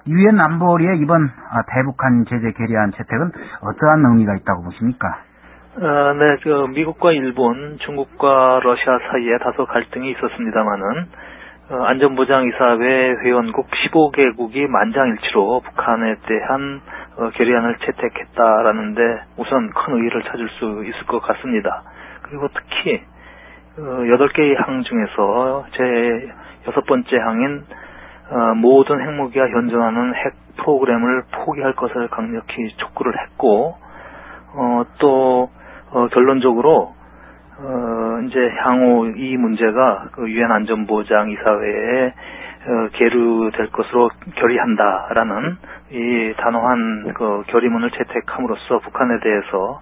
유엔 안보리의 이번 대북한 제재 결의안 채택은 어떠한 의미가 있다고 보십니까? 네, 미국과 일본, 중국과 러시아 사이에 다소 갈등이 있었습니다만은 안전보장이사회 회원국 15개국이 만장일치로 북한에 대한 결의안을 채택했다라는데 우선 큰 의의를 찾을 수 있을 것 같습니다. 그리고 특히 8개의 항 중에서 제 6번째 항인 모든 핵무기가 현존하는 핵 프로그램을 포기할 것을 강력히 촉구를 했고 또 결론적으로 이제 향후 이 문제가 유엔 안전보장이사회에 계류될 것으로 결의한다라는 이 단호한 결의문을 채택함으로써 북한에 대해서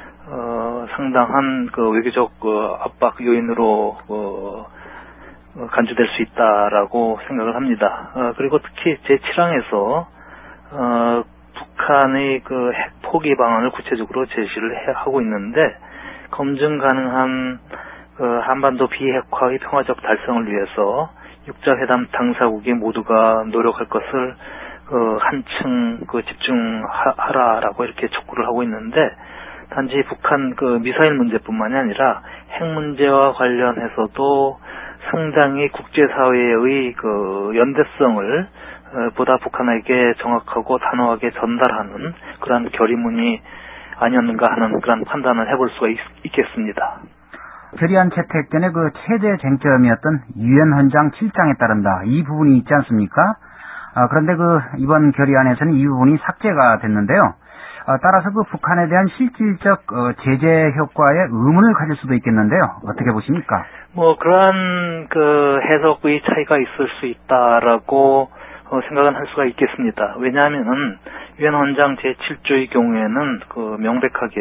상당한 외교적 압박 요인으로 간주될 수 있다라고 생각을 합니다. 그리고 특히 제7항에서 북한의 핵 포기 방안을 구체적으로 제시를 하고 있는데 검증 가능한 한반도 비핵화의 평화적 달성을 위해서 육자회담 당사국이 모두가 노력할 것을 한층 집중하라라고 이렇게 촉구를 하고 있는데 단지 북한 미사일 문제뿐만이 아니라 핵 문제와 관련해서도 상당히 국제사회의 연대성을 보다 북한에게 정확하고 단호하게 전달하는 그런 결의문이 아니었는가 하는 그런 판단을 해볼 수가 있겠습니다. 결의안 채택 전에 최대 쟁점이었던 유엔 헌장 7장에 따른다. 이 부분이 있지 않습니까? 그런데 이번 결의안에서는 이 부분이 삭제가 됐는데요. 따라서 북한에 대한 실질적 제재 효과에 의문을 가질 수도 있겠는데요. 어떻게 보십니까? 그러한 해석의 차이가 있을 수 있다라고 생각은 할 수가 있겠습니다. 왜냐하면은 유엔 헌장 제7조의 경우에는 명백하게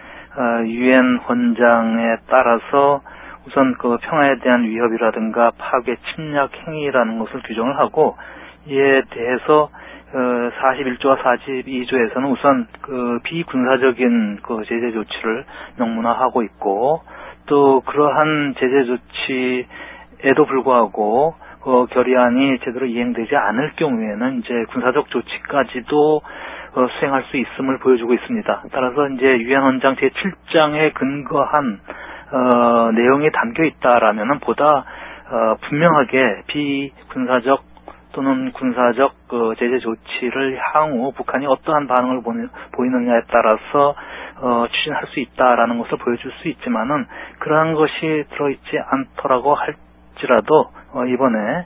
유엔 헌장에 따라서 우선 평화에 대한 위협이라든가 파괴, 침략 행위라는 것을 규정을 하고 이에 대해서 41조와 42조에서는 우선 비군사적인 제재 조치를 명문화하고 있고 또 그러한 제재 조치에도 불구하고 결의안이 제대로 이행되지 않을 경우에는 이제 군사적 조치까지도 수행할 수 있음을 보여주고 있습니다. 따라서 이제 유엔 헌장 제7장에 근거한 내용이 담겨 있다라면은 보다 분명하게 비군사적 또는 군사적 제재 조치를 향후 북한이 어떠한 반응을 보이느냐에 따라서 추진할 수 있다라는 것을 보여줄 수 있지만은 그러한 것이 들어있지 않더라고 할지라도 이번에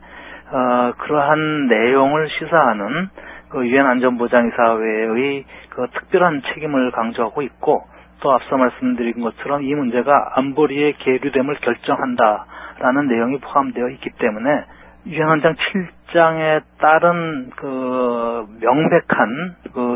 그러한 내용을 시사하는 유엔 안전보장이사회의 특별한 책임을 강조하고 있고 또 앞서 말씀드린 것처럼 이 문제가 안보리의 계류됨을 결정한다라는 내용이 포함되어 있기 때문에 유엔 헌장 7장에 따른 명백한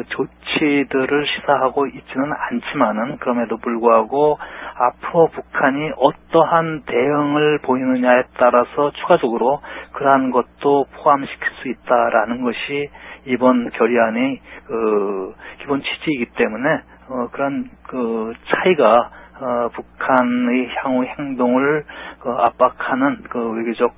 조치들을 시사하고 있지는 않지만은 그럼에도 불구하고 앞으로 북한이 어떠한 대응을 보이느냐에 따라서 추가적으로 그러한 것도 포함시킬 수 있다라는 것이 이번 결의안의 기본 취지이기 때문에 그런 차이가 북한의 향후 행동을 압박하는 외교적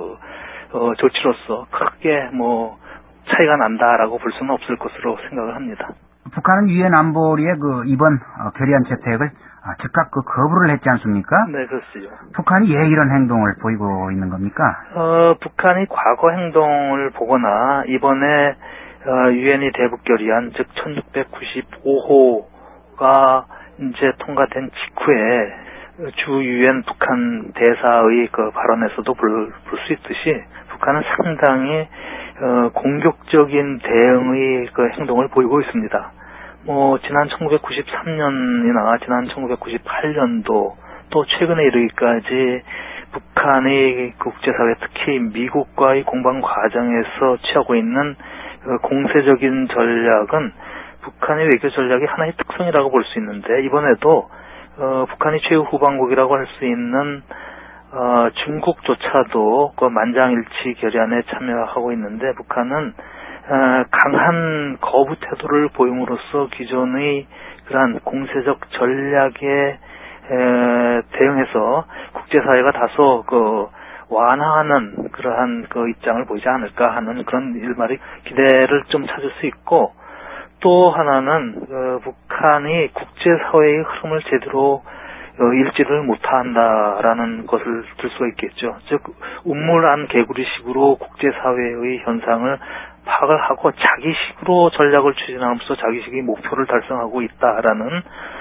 조치로서 크게 차이가 난다라고 볼 수는 없을 것으로 생각을 합니다. 북한은 유엔 안보리의 이번 결의안 채택을 즉각 거부를 했지 않습니까? 네, 그렇죠. 북한이 왜 이런 행동을 보이고 있는 겁니까? 북한이 과거 행동을 보거나 이번에 유엔이 대북 결의안 즉 1695호가 이제 통과된 직후에 주 유엔 북한 대사의 발언에서도 볼 수 있듯이 북한은 상당히 공격적인 대응의 행동을 보이고 있습니다. 지난 1993년이나 지난 1998년도 또 최근에 이르기까지 북한의 국제사회 특히 미국과의 공방 과정에서 취하고 있는 공세적인 전략은 북한의 외교 전략의 하나의 특성이라고 볼 수 있는데 이번에도 북한이 최후 후방국이라고 할 수 있는 중국조차도 만장일치 결의안에 참여하고 있는데 북한은 강한 거부 태도를 보임으로써 기존의 그러한 공세적 전략에 대응해서 국제사회가 다소 완화하는 그러한 그 입장을 보이지 않을까 하는 그런 일말의 기대를 좀 찾을 수 있고, 또 하나는 북한이 국제사회의 흐름을 제대로 읽지를 못한다라는 것을 들 수가 있겠죠. 즉 우물안 개구리식으로 국제사회의 현상을 파악을 하고 자기식으로 전략을 추진하면서 자기식의 목표를 달성하고 있다라는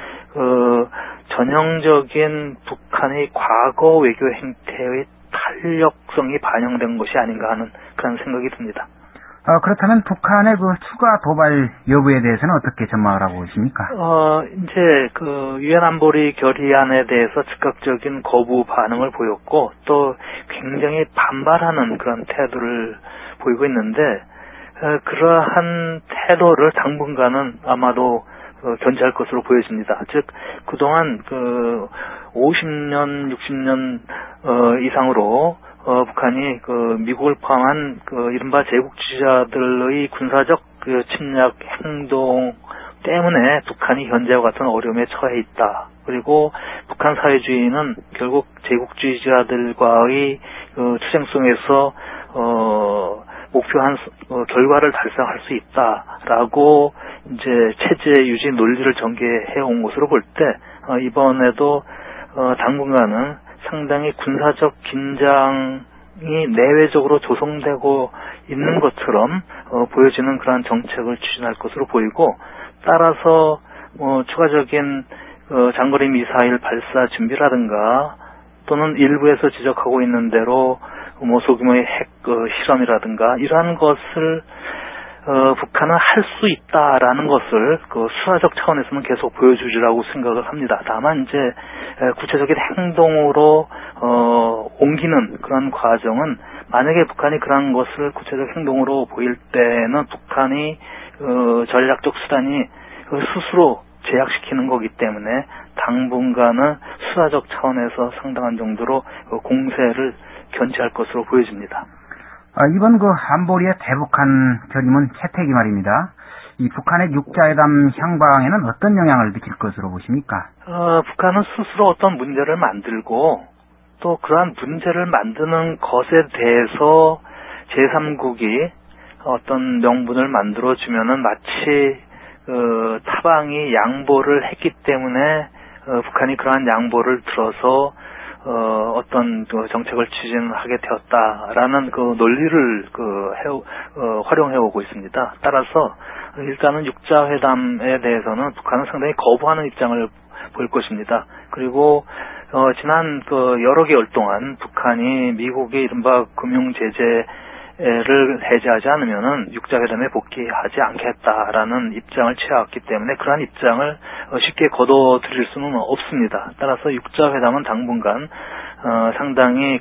전형적인 북한의 과거 외교 행태의 탄력성이 반영된 것이 아닌가 하는 그런 생각이 듭니다. 그렇다면 북한의 그 추가 도발 여부에 대해서는 어떻게 전망을 하고 계십니까? 이제 유엔 안보리 결의안에 대해서 즉각적인 거부 반응을 보였고, 또 굉장히 반발하는 그런 태도를 보이고 있는데, 그러한 태도를 당분간은 아마도 견제할 것으로 보여집니다. 즉 그동안 50년, 60년 이상으로 북한이 미국을 포함한 이른바 제국주의자들의 군사적 침략 행동 때문에 북한이 현재와 같은 어려움에 처해 있다. 그리고 북한 사회주의는 결국 제국주의자들과의 투쟁 속에서 목표한 결과를 달성할 수 있다라고 이제 체제 유지 논리를 전개해 온 것으로 볼 때 이번에도 당분간은 상당히 군사적 긴장이 내외적으로 조성되고 있는 것처럼 보여지는 그러한 정책을 추진할 것으로 보이고, 따라서 추가적인 장거리 미사일 발사 준비라든가, 또는 일부에서 지적하고 있는 대로 소규모의 핵 실험이라든가 이러한 것을 북한은 할 수 있다라는 것을 수사적 차원에서는 계속 보여주리라고 생각을 합니다. 다만 이제 구체적인 행동으로 옮기는 그런 과정은, 만약에 북한이 그런 것을 구체적 행동으로 보일 때는 북한이 전략적 수단이 스스로 제약시키는 거기 때문에 당분간은 수사적 차원에서 상당한 정도로 공세를 견제할 것으로 보여집니다. 이번 안보리의 대북한 결의문 채택이 말입니다. 이 북한의 육자회담 향방에는 어떤 영향을 미칠 것으로 보십니까? 북한은 스스로 어떤 문제를 만들고, 또 그러한 문제를 만드는 것에 대해서 제3국이 어떤 명분을 만들어주면은 마치 타방이 양보를 했기 때문에 북한이 그러한 양보를 들어서 어떤 정책을 추진하게 되었다라는 논리를 활용해 오고 있습니다. 따라서 일단은 육자회담에 대해서는 북한은 상당히 거부하는 입장을 보일 것입니다. 그리고 지난 여러 개월 동안 북한이 미국의 이른바 금융 제재를 해제하지 않으면은 육자회담에 복귀하지 않겠다라는 입장을 취해왔기 때문에 그러한 입장을 쉽게 거둬들일 수는 없습니다. 따라서 육자회담은 당분간 상당히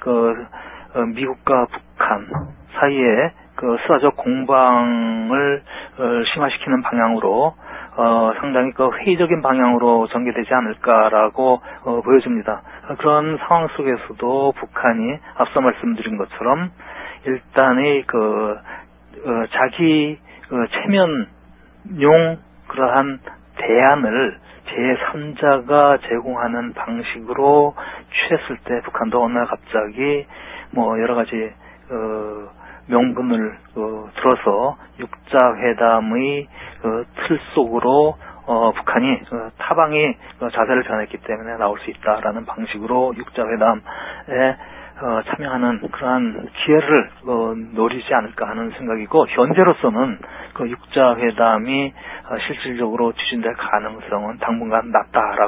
미국과 북한 사이에 수사적 공방을 심화시키는 방향으로 상당히 회의적인 방향으로 전개되지 않을까라고 보여집니다. 그런 상황 속에서도 북한이 앞서 말씀드린 것처럼 일단의 자기 체면용 그러한 대안을 제3자가 제공하는 방식으로 취했을 때 북한도 어느 날 갑자기 여러 가지 명분을 들어서 육자회담의 틀 속으로 북한이 타방이 자세를 변했기 때문에 나올 수 있다라는 방식으로 육자회담에 참여하는 그러한 기회를 노리지 않을까 하는 생각이고, 현재로서는 육자회담이 실질적으로 추진될 가능성은 당분간 낮다라고